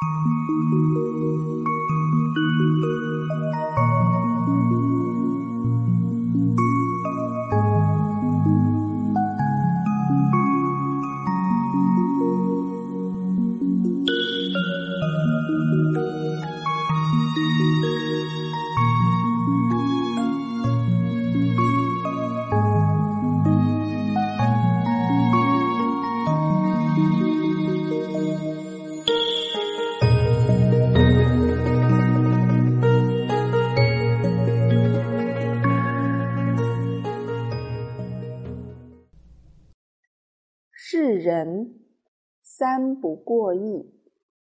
世人三不过义：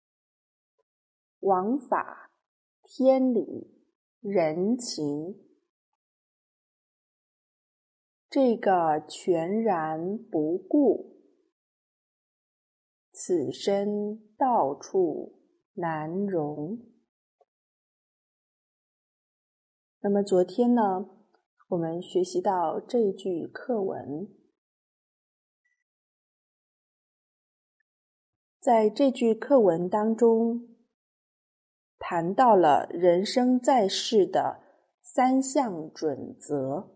王法、天理、人情。这个全然不顾，此身到处难容。那么昨天呢，我们学习到这一句课文。在这句课文当中，谈到了人生在世的三项准则。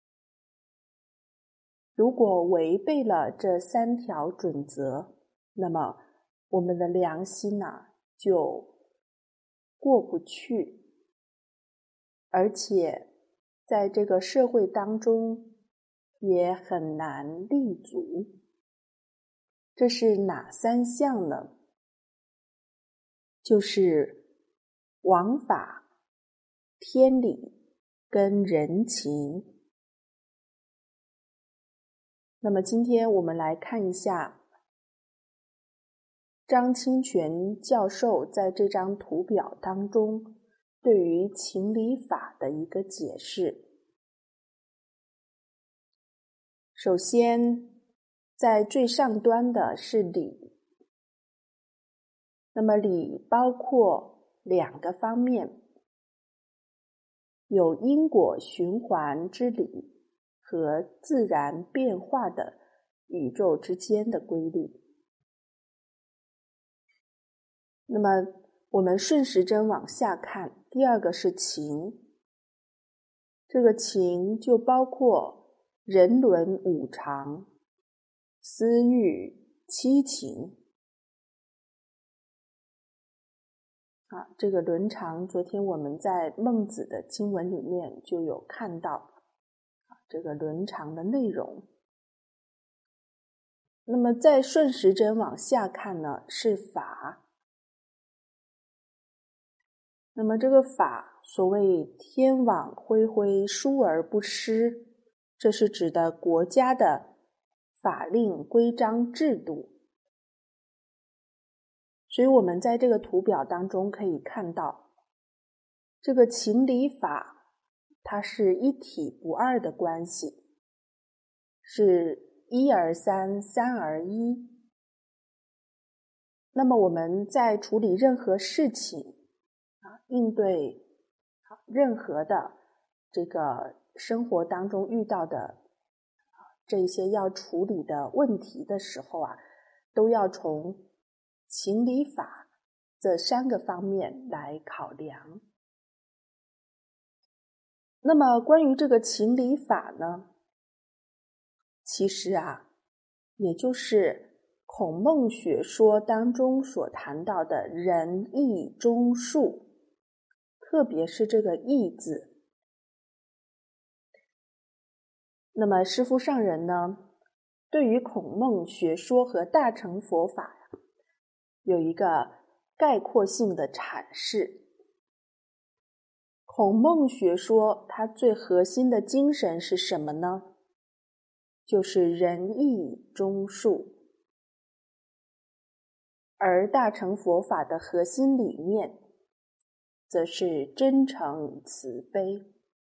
如果违背了这三条准则，那么我们的良心就过不去，而且在这个社会当中也很难立足。这是哪三项呢？就是王法、天理跟人情。那么今天我们来看一下张清泉教授在这张图表当中对于情理法的一个解释。首先，在最上端的是理。那么理包括两个方面，有因果循环之理和自然变化的宇宙之间的规律。那么我们顺时针往下看，第二个是情。这个情就包括人伦五常、私欲、七情。这个伦常昨天我们在孟子的经文里面就有看到这个伦常的内容。那么再顺时针往下看呢，是法。那么这个法，所谓天网恢恢，疏而不失，这是指的国家的法令规章制度。所以我们在这个图表当中可以看到，这个情理法它是一体不二的关系，是一而三，三而一。那么我们在处理任何事情应对任何的这个生活当中遇到的这些要处理的问题的时候都要从情理法这三个方面来考量。那么关于这个情理法呢，其实也就是孔孟学说当中所谈到的仁义忠术，特别是这个义字。那么师父上人呢，对于孔孟学说和大乘佛法有一个概括性的阐释。孔孟学说它最核心的精神是什么呢？就是仁义忠术。而大乘佛法的核心理念则是真诚慈悲。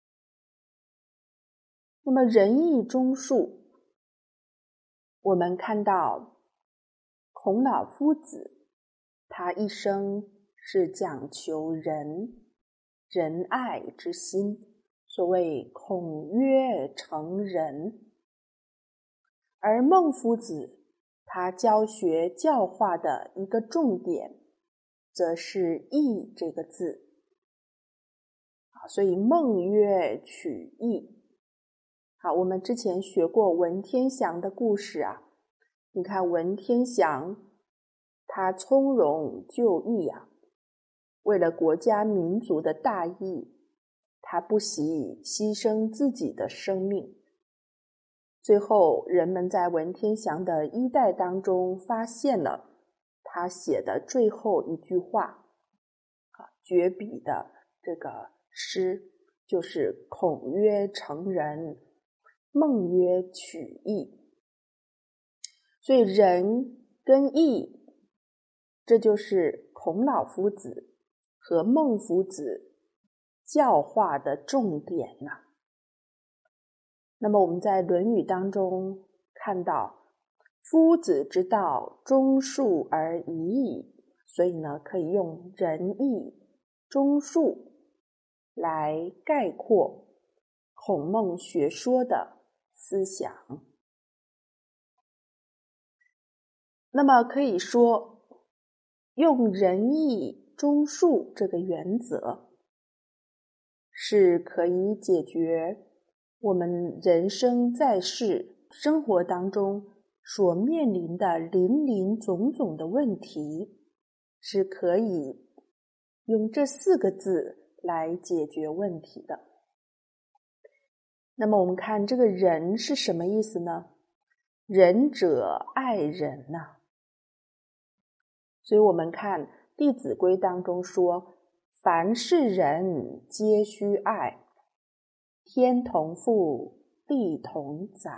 那么仁义忠术，我们看到孔老夫子他一生是讲求仁爱之心，所谓孔曰成仁。而孟夫子他教学教化的一个重点则是义这个字。所以孟曰取义。好，我们之前学过文天祥的故事啊，你看文天祥他从容就义啊，为了国家民族的大义，他不惜牺牲自己的生命。最后人们在文天祥的衣带当中发现了他写的最后一句话，绝笔的这个诗，就是孔曰成仁，孟曰取义。所以仁跟义，这就是孔老夫子和孟夫子教化的重点呐。那么我们在《论语》当中看到，夫子之道，忠恕而已矣。所以呢，可以用仁义、忠恕来概括孔孟学说的思想。那么可以说，用仁义忠恕这个原则，是可以解决我们人生在世生活当中所面临的林林总总的问题，是可以用这4个字来解决问题的。那么我们看这个仁是什么意思呢？仁者爱人呐。所以我们看《弟子规》当中说，凡是人皆须爱，天同覆，地同载。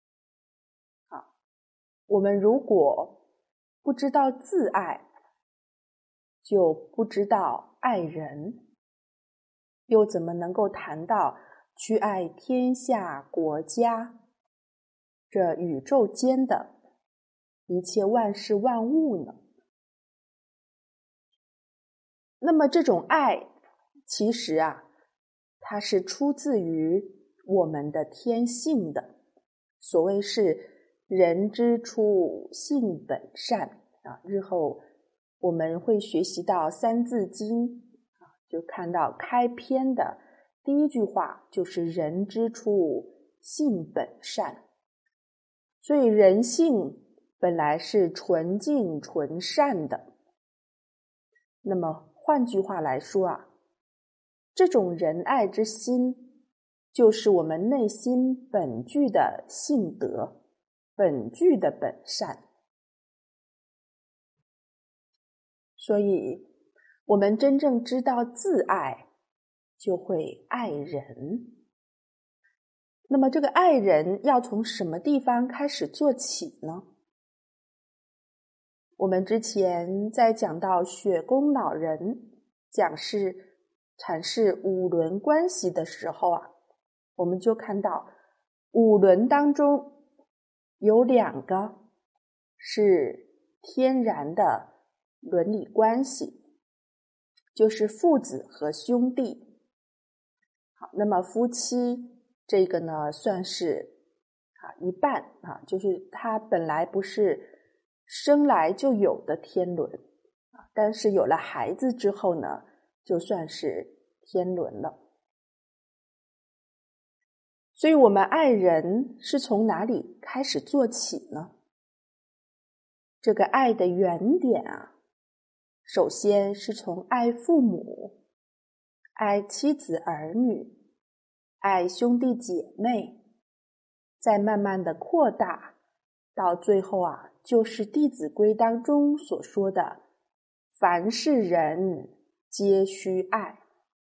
我们如果不知道自爱，就不知道爱人，又怎么能够谈到去爱天下国家，这宇宙间的一切万事万物呢？那么这种爱，其实它是出自于我们的天性的。所谓是人之初，性本善日后我们会学习到《三字经》就看到开篇的第一句话就是人之初，性本善。所以人性本来是纯净纯善的。那么换句话来说这种仁爱之心，就是我们内心本具的性德，本具的本善。所以我们真正知道自爱，就会爱人。那么这个爱人要从什么地方开始做起呢？我们之前在讲到雪宫老人阐释五伦关系的时候我们就看到五伦当中有2个是天然的伦理关系，就是父子和兄弟。好，那么夫妻这个呢，算是一半就是它本来不是生来就有的天伦但是有了孩子之后呢，就算是天伦了。所以我们爱人是从哪里开始做起呢？这个爱的原点首先是从爱父母、爱妻子儿女、爱兄弟姐妹，再慢慢的扩大，到最后就是《弟子规》当中所说的凡是人皆须爱。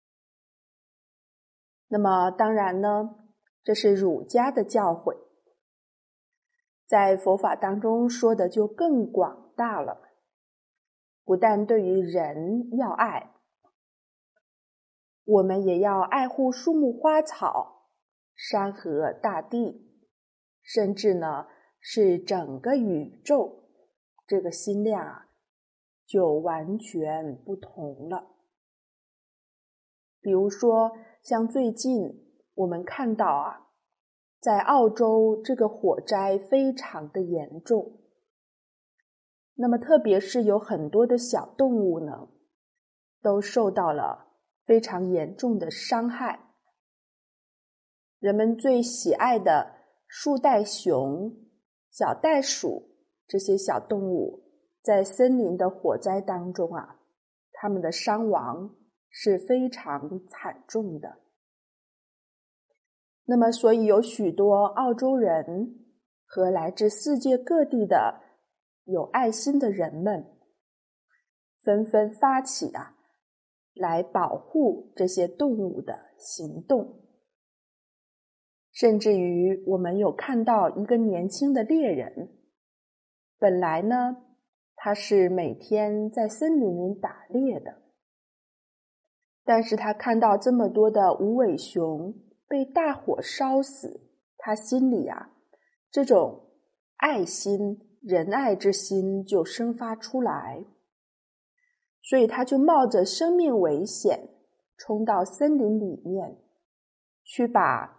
那么当然呢，这是儒家的教诲，在佛法当中说的就更广大了。不但对于人要爱，我们也要爱护树木花草、山河大地，甚至呢是整个宇宙，这个心量就完全不同了。比如说像最近我们看到在澳洲这个火灾非常的严重，那么特别是有很多的小动物呢， 都受到了非常严重的伤害。人们最喜爱的树袋熊、小袋鼠这些小动物，在森林的火灾当中啊，它们的伤亡是非常惨重的。那么，所以有许多澳洲人和来自世界各地的有爱心的人们，纷纷发起来保护这些动物的行动。甚至于我们有看到一个年轻的猎人，本来呢，他是每天在森林里打猎的，但是他看到这么多的无尾熊被大火烧死，他心里这种爱心、仁爱之心就生发出来，所以他就冒着生命危险冲到森林里面，去把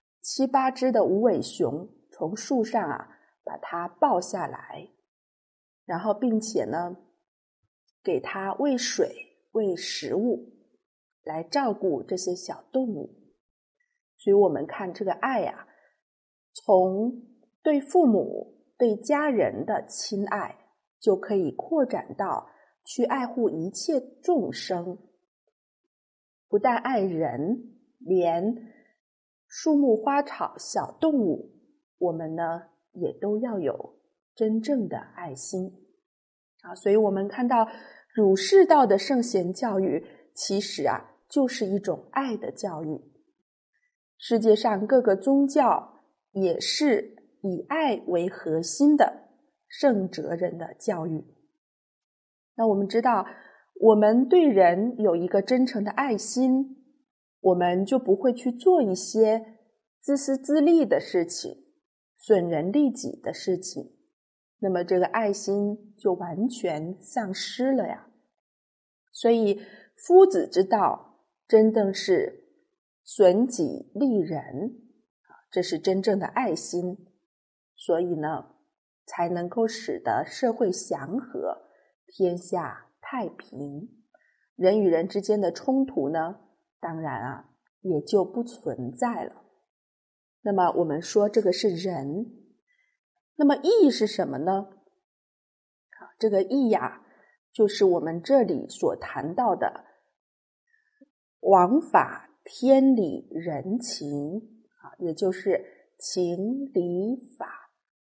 7、8只的无尾熊从树上把它抱下来，然后并且呢给它喂水、喂食物，来照顾这些小动物。所以我们看这个爱从对父母、对家人的亲爱，就可以扩展到去爱护一切众生，不但爱人，连树木花草小动物，我们呢也都要有真正的爱心所以我们看到儒释道的圣贤教育，其实就是一种爱的教育。世界上各个宗教也是以爱为核心的圣哲人的教育。那我们知道，我们对人有一个真诚的爱心，我们就不会去做一些自私自利的事情，损人利己的事情，那么这个爱心就完全丧失了所以夫子之道真正是损己利人，这是真正的爱心，所以呢才能够使得社会祥和，天下太平，人与人之间的冲突呢当然也就不存在了。那么我们说这个是仁，那么义是什么呢？这个义就是我们这里所谈到的王法、天理、人情也就是情理法。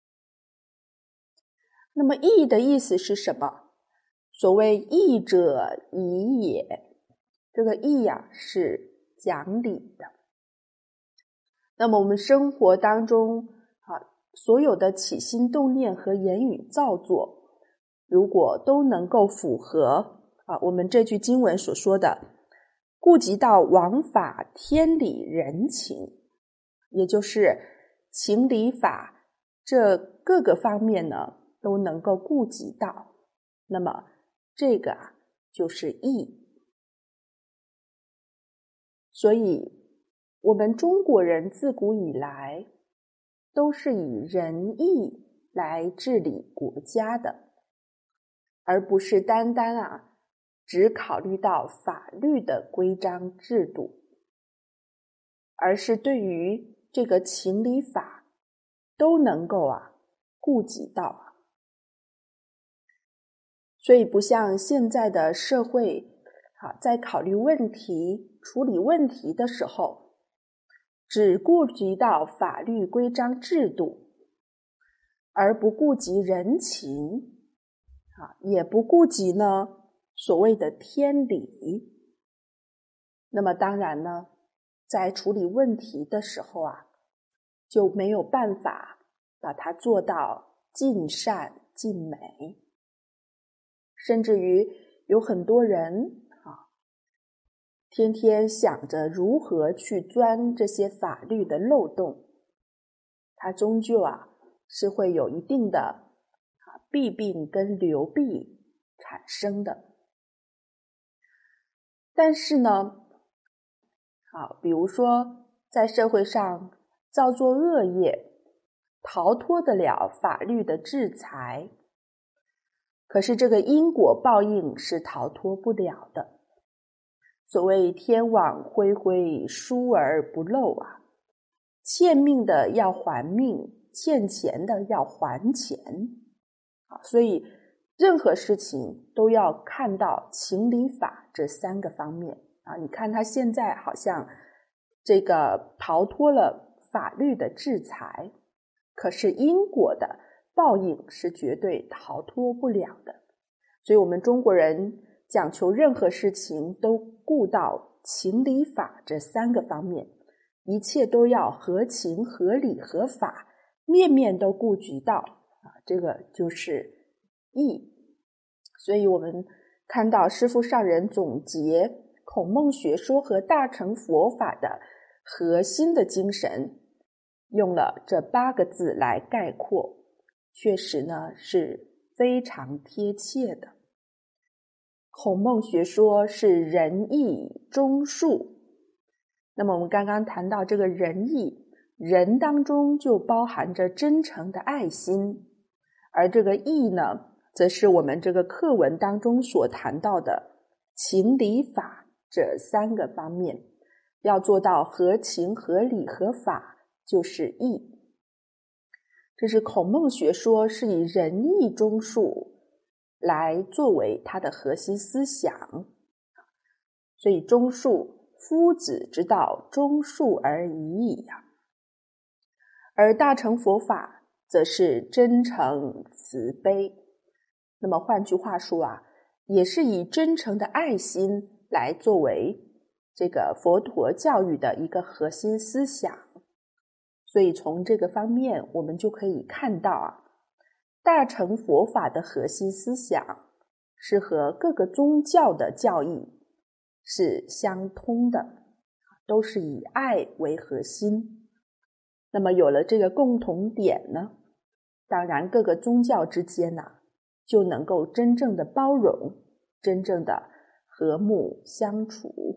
那么义的意思是什么？所谓义者宜也，这个义是讲理的。那么我们生活当中所有的起心动念和言语造作，如果都能够符合我们这句经文所说的顾及到王法、天理、人情，也就是情理法这各个方面呢都能够顾及到，那么这个就是义。所以我们中国人自古以来都是以仁义来治理国家的，而不是单单只考虑到法律的规章制度，而是对于这个情理法都能够顾及到所以不像现在的社会在考虑问题、处理问题的时候，只顾及到法律规章制度，而不顾及人情也不顾及呢所谓的天理。那么当然呢，在处理问题的时候就没有办法把它做到尽善尽美，甚至于有很多人天天想着如何去钻这些法律的漏洞，它终究是会有一定的弊病跟流弊产生的。但是呢比如说在社会上造作恶业，逃脱得了法律的制裁，可是这个因果报应是逃脱不了的。 所谓天网恢恢，疏而不漏啊，欠命的要还命，欠钱的要还钱啊，所以任何事情都要看到情理法这三个方面啊。你看他现在好像这个逃脱了法律的制裁，可是因果的报应是绝对逃脱不了的。所以我们中国人讲求任何事情都顾到情理法这三个方面，一切都要合情合理合法，面面都顾及到啊，这个就是义。所以我们看到师父上人总结孔孟学说和大乘佛法的核心的精神，用了这8个字来概括，确实呢是非常贴切的。孔孟学说是仁义忠术，那么我们刚刚谈到这个仁义，仁当中就包含着真诚的爱心，而这个义呢，则是我们这个课文当中所谈到的情理法这3个方面，要做到合情合理合法，就是义。这是孔孟学说是以仁义忠术来作为它的核心思想，所以忠术，夫子之道，忠术而已矣啊。而大乘佛法则是真诚慈悲，那么换句话说啊，也是以真诚的爱心来作为这个佛陀教育的一个核心思想。所以从这个方面我们就可以看到啊，大乘佛法的核心思想是和各个宗教的教义是相通的，都是以爱为核心。那么有了这个共同点呢，当然各个宗教之间呢，就能够真正的包容，真正的和睦相处。